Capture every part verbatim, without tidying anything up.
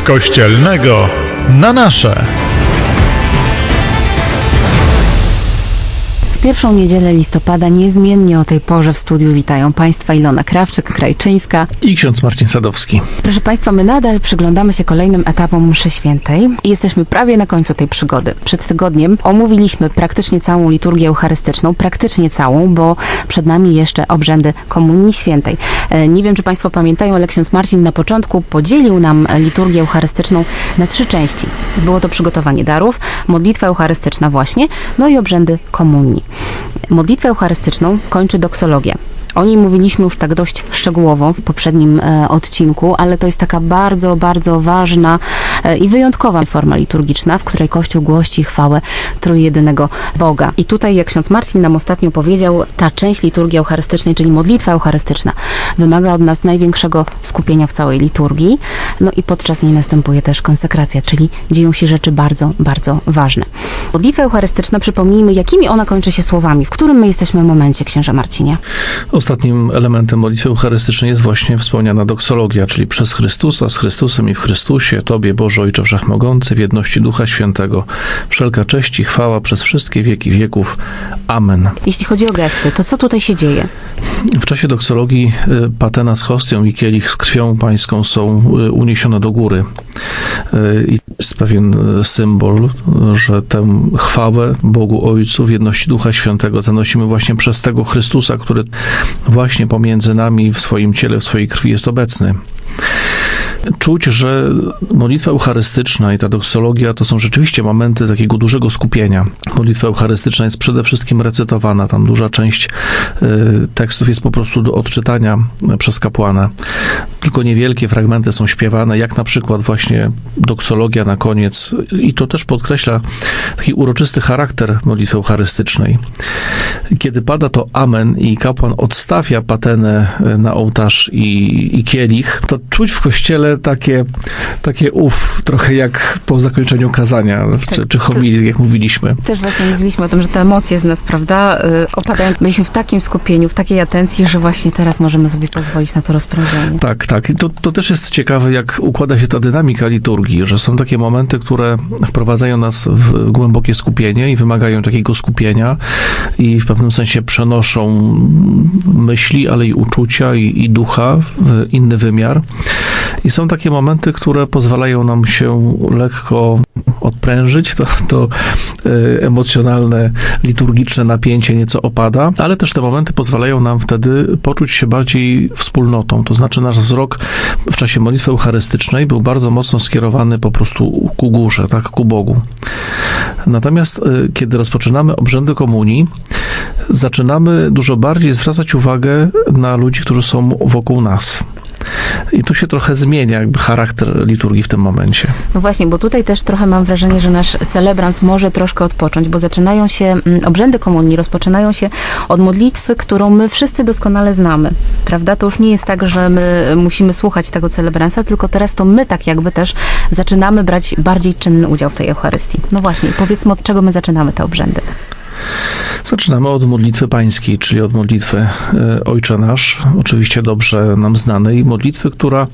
kościelnego na nasze. Pierwszą niedzielę listopada niezmiennie o tej porze w studiu witają Państwa Ilona Krawczyk-Krajczyńska i ksiądz Marcin Sadowski. Proszę Państwa, my nadal przyglądamy się kolejnym etapom mszy świętej i jesteśmy prawie na końcu tej przygody. Przed tygodniem omówiliśmy praktycznie całą liturgię eucharystyczną, praktycznie całą, bo przed nami jeszcze obrzędy Komunii Świętej. Nie wiem, czy Państwo pamiętają, ale ksiądz Marcin na początku podzielił nam liturgię eucharystyczną na trzy części. Było to przygotowanie darów, modlitwa eucharystyczna właśnie, no i obrzędy komunii. Modlitwę eucharystyczną kończy doksologia. O niej mówiliśmy już tak dość szczegółowo w poprzednim e, odcinku, ale to jest taka bardzo, bardzo ważna e, i wyjątkowa forma liturgiczna, w której Kościół głosi chwałę trójjedynego Boga. I tutaj, jak ksiądz Marcin nam ostatnio powiedział, ta część liturgii eucharystycznej, czyli modlitwa eucharystyczna, wymaga od nas największego skupienia w całej liturgii, no i podczas niej następuje też konsekracja, czyli dzieją się rzeczy bardzo, bardzo ważne. Modlitwa eucharystyczna, przypomnijmy, jakimi ona kończy się słowami, w którym my jesteśmy momencie, księże Marcinie? Ostatnim elementem modlitwy eucharystycznej jest właśnie wspomniana doksologia, czyli przez Chrystusa, z Chrystusem i w Chrystusie, Tobie, Boże Ojcze Wszechmogący, w jedności Ducha Świętego, wszelka cześć i chwała przez wszystkie wieki wieków. Amen. Jeśli chodzi o gesty, to co tutaj się dzieje? W czasie doksologii patena z hostią i kielich z krwią pańską są uniesione do góry. I jest pewien symbol, że tę chwałę Bogu Ojcu w jedności Ducha Świętego zanosimy właśnie przez tego Chrystusa, który właśnie pomiędzy nami w swoim ciele, w swojej krwi jest obecny. Czuć, że modlitwa eucharystyczna i ta doksologia to są rzeczywiście momenty takiego dużego skupienia. Modlitwa eucharystyczna jest przede wszystkim recytowana, tam duża część y, tekstów jest po prostu do odczytania przez kapłana. Tylko niewielkie fragmenty są śpiewane, jak na przykład właśnie doksologia na koniec i to też podkreśla taki uroczysty charakter modlitwy eucharystycznej. Kiedy pada to amen i kapłan odstawia patenę na ołtarz i, i kielich, to czuć w kościele takie, takie uf, trochę jak po zakończeniu kazania, tak, czy, czy homilii, jak mówiliśmy. Też właśnie mówiliśmy o tym, że te emocje z nas, prawda, opadają. Byliśmy w takim skupieniu, w takiej atencji, że właśnie teraz możemy sobie pozwolić na to rozprężenie. Tak, tak. I to, to też jest ciekawe, jak układa się ta dynamika liturgii, że są takie momenty, które wprowadzają nas w głębokie skupienie i wymagają takiego skupienia i w pewnym sensie przenoszą myśli, ale i uczucia i, i ducha w inny wymiar. I są takie momenty, które pozwalają nam się lekko odprężyć, to, to emocjonalne, liturgiczne napięcie nieco opada, ale też te momenty pozwalają nam wtedy poczuć się bardziej wspólnotą. To znaczy nasz wzrok w czasie modlitwy eucharystycznej był bardzo mocno skierowany po prostu ku górze, tak, ku Bogu. Natomiast kiedy rozpoczynamy obrzędy komunii, zaczynamy dużo bardziej zwracać uwagę na ludzi, którzy są wokół nas. I tu się trochę zmienia jakby charakter liturgii w tym momencie. No właśnie, bo tutaj też trochę mam wrażenie, że nasz celebrans może troszkę odpocząć, bo zaczynają się, obrzędy komunii rozpoczynają się od modlitwy, którą my wszyscy doskonale znamy, prawda? To już nie jest tak, że my musimy słuchać tego celebransa, tylko teraz to my tak jakby też zaczynamy brać bardziej czynny udział w tej Eucharystii. No właśnie, powiedzmy, od czego my zaczynamy te obrzędy. Zaczynamy od modlitwy pańskiej, czyli od modlitwy Ojcze Nasz, oczywiście dobrze nam znanej, modlitwy, która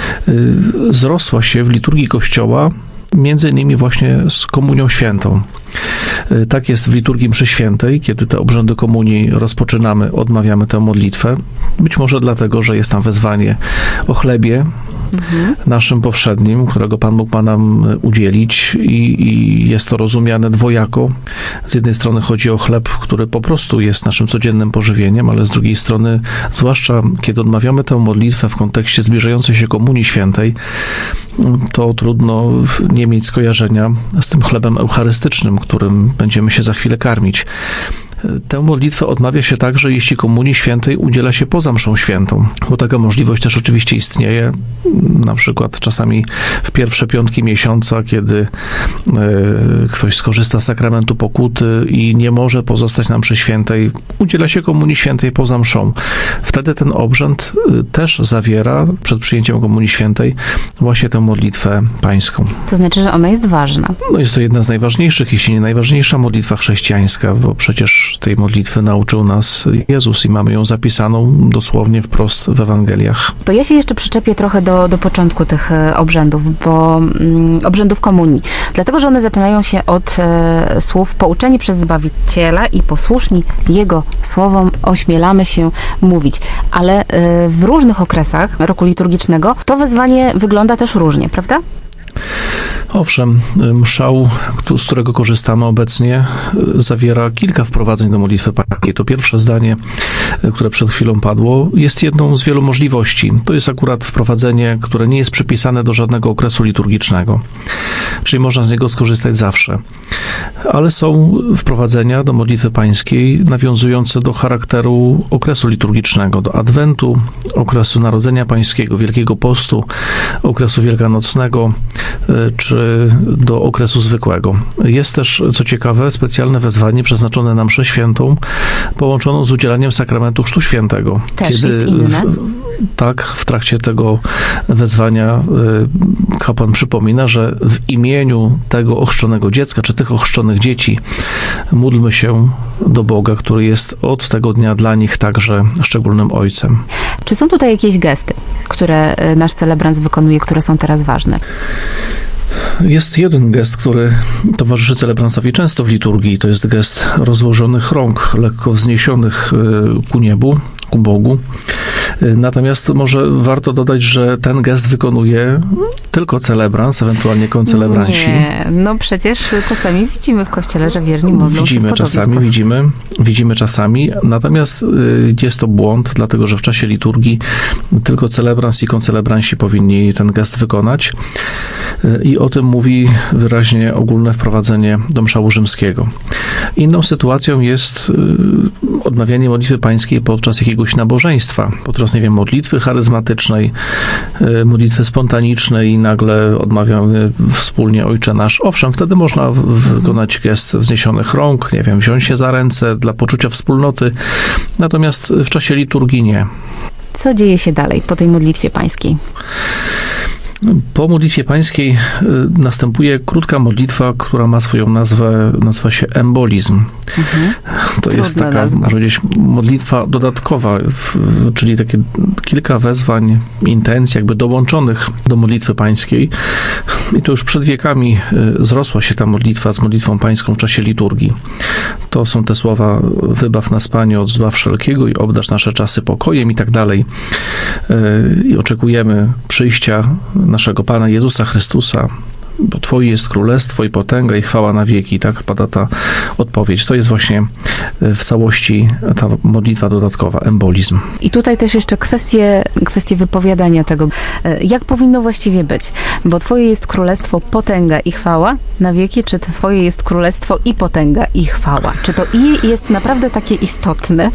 zrosła się w liturgii Kościoła, między innymi właśnie z Komunią Świętą. Tak jest w liturgii mszy świętej, kiedy te obrzędy komunii rozpoczynamy, odmawiamy tę modlitwę. Być może dlatego, że jest tam wezwanie o chlebie mhm. naszym powszednim, którego Pan Bóg ma nam udzielić i, i jest to rozumiane dwojako. Z jednej strony chodzi o chleb, który po prostu jest naszym codziennym pożywieniem, ale z drugiej strony, zwłaszcza kiedy odmawiamy tę modlitwę w kontekście zbliżającej się Komunii Świętej, to trudno nie mieć skojarzenia z tym chlebem eucharystycznym, którym będziemy się za chwilę karmić. Tę modlitwę odmawia się także, jeśli Komunii Świętej udziela się poza mszą świętą, bo taka możliwość też oczywiście istnieje, na przykład czasami w pierwsze piątki miesiąca, kiedy ktoś skorzysta z sakramentu pokuty i nie może pozostać na mszy świętej, udziela się Komunii Świętej poza mszą. Wtedy ten obrzęd też zawiera, przed przyjęciem Komunii Świętej, właśnie tę modlitwę pańską. To znaczy, że ona jest ważna. No jest to jedna z najważniejszych, jeśli nie najważniejsza modlitwa chrześcijańska, bo przecież Przecież tej modlitwy nauczył nas Jezus i mamy ją zapisaną dosłownie wprost w Ewangeliach. To ja się jeszcze przyczepię trochę do, do początku tych obrzędów, bo mm, obrzędów komunii. Dlatego, że one zaczynają się od e, słów pouczeni przez Zbawiciela i posłuszni Jego słowom ośmielamy się mówić. Ale e, w różnych okresach roku liturgicznego to wezwanie wygląda też różnie, prawda? Owszem, mszał, z którego korzystamy obecnie, zawiera kilka wprowadzeń do modlitwy pańskiej. To pierwsze zdanie, które przed chwilą padło, jest jedną z wielu możliwości. To jest akurat wprowadzenie, które nie jest przypisane do żadnego okresu liturgicznego, czyli można z niego skorzystać zawsze. Ale są wprowadzenia do modlitwy pańskiej nawiązujące do charakteru okresu liturgicznego, do Adwentu, okresu Narodzenia Pańskiego, Wielkiego Postu, okresu wielkanocnego, czy do okresu zwykłego. Jest też, co ciekawe, specjalne wezwanie przeznaczone na mszę świętą, połączoną z udzielaniem sakramentu Chrztu Świętego. Też Kiedy jest inne. W, tak, w trakcie tego wezwania kapłan przypomina, że w imieniu tego ochrzczonego dziecka, czy tych ochrzczonych dzieci, módlmy się do Boga, który jest od tego dnia dla nich także szczególnym Ojcem. Czy są tutaj jakieś gesty, które nasz celebrant wykonuje, które są teraz ważne? Jest jeden gest, który towarzyszy celebransowi często w liturgii. To jest gest rozłożonych rąk, lekko wzniesionych ku niebu, ku Bogu. Natomiast może warto dodać, że ten gest wykonuje tylko celebrans, ewentualnie koncelebranci. Nie, no przecież czasami widzimy w kościele, że wierni modlą się w Widzimy czasami, sposób. widzimy, widzimy czasami, natomiast jest to błąd, dlatego że w czasie liturgii tylko celebrans i koncelebranci powinni ten gest wykonać. I o tym mówi wyraźnie ogólne wprowadzenie do mszału rzymskiego. Inną sytuacją jest odmawianie modlitwy pańskiej podczas jakiegoś nabożeństwa, podczas, nie wiem, modlitwy charyzmatycznej, modlitwy spontanicznej i nagle odmawiamy wspólnie Ojcze Nasz. Owszem, wtedy można wykonać gest wzniesionych rąk, nie wiem, wziąć się za ręce dla poczucia wspólnoty, natomiast w czasie liturgii nie. Co dzieje się dalej po tej modlitwie pańskiej? Po modlitwie pańskiej następuje krótka modlitwa, która ma swoją nazwę, nazywa się embolizm. Mhm. To Trudna jest taka, nazwa. Można powiedzieć, modlitwa dodatkowa, czyli takie kilka wezwań, intencji jakby dołączonych do modlitwy pańskiej. I to już przed wiekami zrosła się ta modlitwa z modlitwą pańską w czasie liturgii. To są te słowa: wybaw nas, Panie, od zła wszelkiego i obdarz nasze czasy pokojem i tak dalej. I oczekujemy przyjścia naszego Pana Jezusa Chrystusa, bo Twoje jest królestwo i potęga i chwała na wieki. Tak pada ta odpowiedź. To jest właśnie w całości ta modlitwa dodatkowa, embolizm. I tutaj też jeszcze kwestie, kwestie wypowiadania tego. Jak powinno właściwie być? Bo Twoje jest królestwo, potęga i chwała na wieki, czy Twoje jest królestwo i potęga i chwała? Czy to i jest naprawdę takie istotne?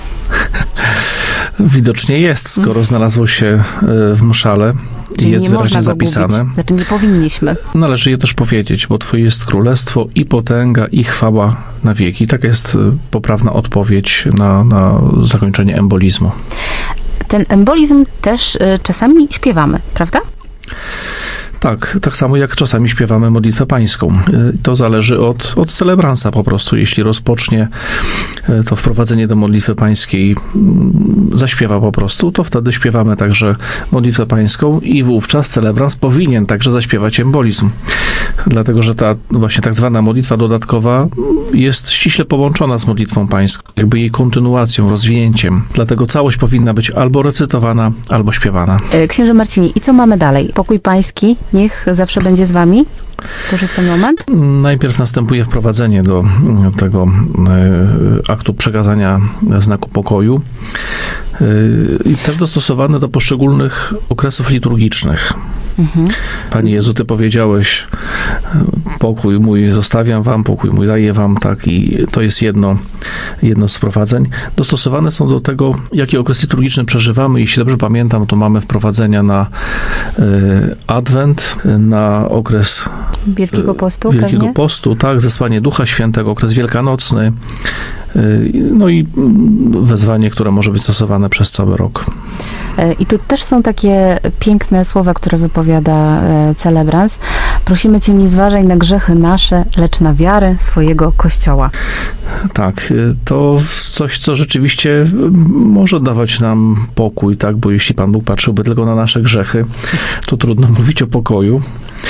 Widocznie jest, skoro znalazło się w mszale i jest nie wyraźnie można zapisane. Gubić. Znaczy nie powinniśmy. Należy je też powiedzieć, bo Twoje jest królestwo i potęga i chwała na wieki. Taka jest poprawna odpowiedź na, na zakończenie embolizmu. Ten embolizm też y, czasami śpiewamy, prawda? Tak, tak samo jak czasami śpiewamy modlitwę pańską. To zależy od, od celebransa po prostu. Jeśli rozpocznie to wprowadzenie do modlitwy pańskiej, zaśpiewa po prostu, to wtedy śpiewamy także modlitwę pańską i wówczas celebrans powinien także zaśpiewać embolizm. Dlatego, że ta właśnie tak zwana modlitwa dodatkowa jest ściśle połączona z modlitwą pańską, jakby jej kontynuacją, rozwinięciem. Dlatego całość powinna być albo recytowana, albo śpiewana. Księże Marcinie, i co mamy dalej? Pokój pański niech zawsze będzie z wami? To już jest ten moment? Najpierw następuje wprowadzenie do tego aktu przekazania znaku pokoju i też dostosowane do poszczególnych okresów liturgicznych. Mhm. Panie Jezu, Ty powiedziałeś: pokój mój zostawiam wam, pokój mój daję wam, tak, i to jest jedno, jedno z wprowadzeń. Dostosowane są do tego, jaki okres liturgiczny przeżywamy. Jeśli dobrze pamiętam, to mamy wprowadzenia na y, Adwent, na okres Wielkiego Postu, Wielkiego pewnie? Postu, tak, zesłanie Ducha Świętego, okres wielkanocny, y, no i wezwanie, które może być stosowane przez cały rok. I tu też są takie piękne słowa, które wypowiada celebrans. Prosimy Cię, nie zważaj na grzechy nasze, lecz na wiarę swojego Kościoła. Tak, to coś, co rzeczywiście może dawać nam pokój, tak, bo jeśli Pan Bóg patrzyłby tylko na nasze grzechy, to trudno mówić o pokoju.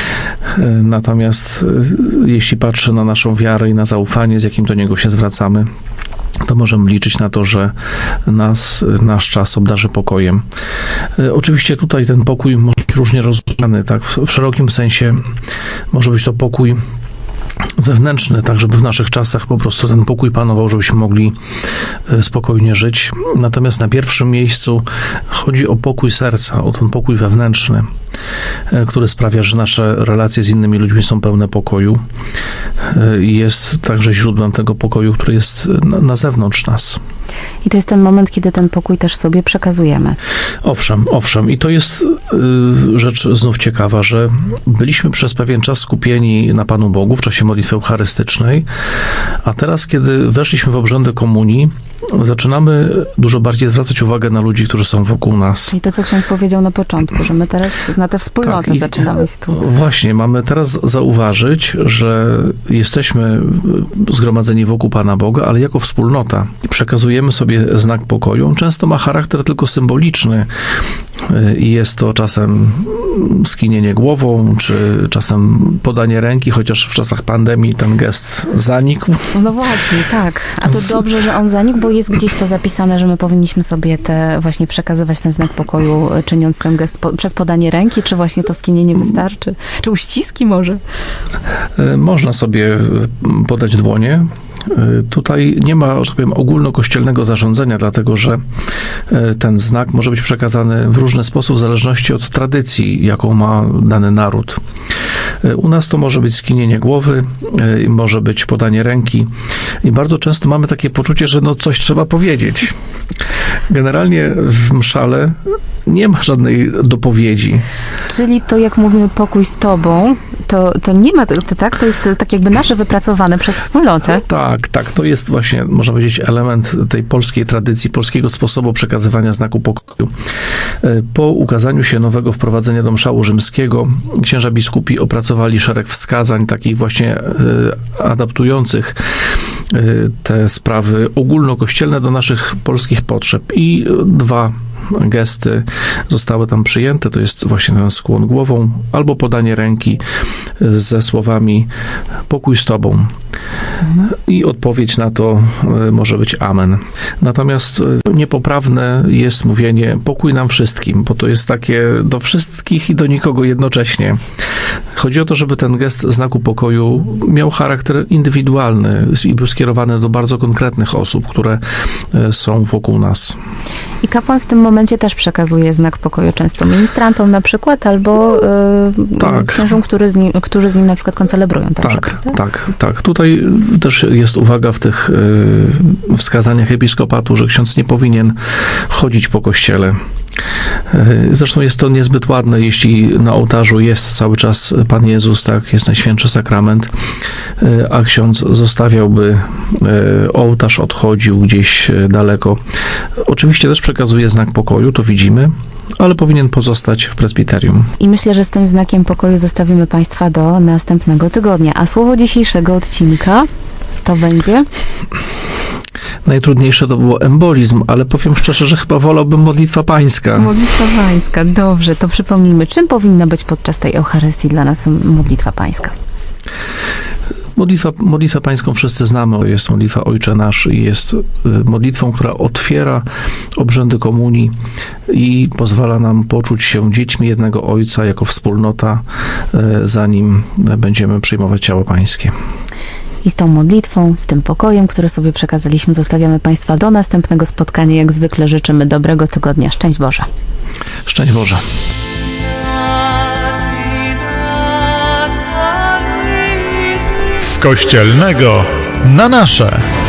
Natomiast jeśli patrzy na naszą wiarę i na zaufanie, z jakim do Niego się zwracamy, to możemy liczyć na to, że nas, nasz czas obdarzy pokojem. Oczywiście tutaj ten pokój może być różnie rozumiany, tak, w, w szerokim sensie może być to pokój zewnętrzny, tak żeby w naszych czasach po prostu ten pokój panował, żebyśmy mogli spokojnie żyć. Natomiast na pierwszym miejscu chodzi o pokój serca, o ten pokój wewnętrzny, który sprawia, że nasze relacje z innymi ludźmi są pełne pokoju i jest także źródłem tego pokoju, który jest na, na zewnątrz nas. I to jest ten moment, kiedy ten pokój też sobie przekazujemy. Owszem, owszem. I to jest y, rzecz znów ciekawa, że byliśmy przez pewien czas skupieni na Panu Bogu w czasie modlitwy eucharystycznej, a teraz, kiedy weszliśmy w obrzędy komunii, zaczynamy dużo bardziej zwracać uwagę na ludzi, którzy są wokół nas. I to, co ksiądz powiedział na początku, że my teraz na tę wspólnotę tak, zaczynamy się tu. Właśnie, mamy teraz zauważyć, że jesteśmy zgromadzeni wokół Pana Boga, ale jako wspólnota. Przekazujemy sobie znak pokoju. On często ma charakter tylko symboliczny i jest to czasem skinienie głową, czy czasem podanie ręki, chociaż w czasach pandemii ten gest zanikł. No właśnie, tak. A to dobrze, że on zanikł, bo jest gdzieś to zapisane, że my powinniśmy sobie te właśnie przekazywać ten znak pokoju, czyniąc ten gest po, przez podanie ręki, czy właśnie to skinienie wystarczy? Czy uściski może? Można sobie podać dłonie. Tutaj nie ma, że tak powiem, ogólnokościelnego zarządzenia, dlatego że ten znak może być przekazany w różny sposób w zależności od tradycji, jaką ma dany naród. U nas to może być skinienie głowy, może być podanie ręki i bardzo często mamy takie poczucie, że no coś trzeba powiedzieć. Generalnie w mszale nie ma żadnej dopowiedzi. Czyli to, jak mówimy pokój z Tobą, to, to nie ma, to, tak? To jest tak jakby nasze wypracowane przez wspólnotę. Tak, tak. To jest właśnie, można powiedzieć, element tej polskiej tradycji, polskiego sposobu przekazywania znaku pokoju. Po ukazaniu się nowego wprowadzenia do mszału rzymskiego, księża biskupi opracowali szereg wskazań, takich właśnie adaptujących te sprawy ogólnokościelne do naszych polskich potrzeb. I dwa gesty zostały tam przyjęte, to jest właśnie ten skłon głową albo podanie ręki ze słowami pokój z Tobą. I odpowiedź na to może być amen. Natomiast niepoprawne jest mówienie pokój nam wszystkim, bo to jest takie do wszystkich i do nikogo jednocześnie. Chodzi o to, żeby ten gest znaku pokoju miał charakter indywidualny i był skierowany do bardzo konkretnych osób, które są wokół nas. I kapłan w tym momencie też przekazuje znak pokoju często ministrantom na przykład, albo yy, tak. księżom, który z nim, którzy z nim na przykład koncelebrują. Tak, tak, tak, tak. Tutaj też jest uwaga w tych yy, wskazaniach episkopatu, że ksiądz nie powinien chodzić po kościele. Zresztą jest to niezbyt ładne, jeśli na ołtarzu jest cały czas Pan Jezus, tak, jest Najświętszy Sakrament, a ksiądz zostawiałby ołtarz, odchodził gdzieś daleko. Oczywiście też przekazuje znak pokoju, to widzimy, ale powinien pozostać w prezbiterium. I myślę, że z tym znakiem pokoju zostawimy Państwa do następnego tygodnia. A słowo dzisiejszego odcinka to będzie... Najtrudniejsze to było embolizm, ale powiem szczerze, że chyba wolałbym modlitwa pańska. Modlitwa pańska, dobrze, to przypomnijmy, czym powinna być podczas tej Eucharystii dla nas modlitwa pańska? Modlitwa, modlitwę pańską wszyscy znamy, jest modlitwa Ojcze Nasz i jest modlitwą, która otwiera obrzędy komunii i pozwala nam poczuć się dziećmi jednego Ojca jako wspólnota, zanim będziemy przyjmować ciało pańskie. I z tą modlitwą, z tym pokojem, który sobie przekazaliśmy, zostawiamy Państwa do następnego spotkania. Jak zwykle życzymy dobrego tygodnia. Szczęść Boże. Szczęść Boże. Z kościelnego na nasze.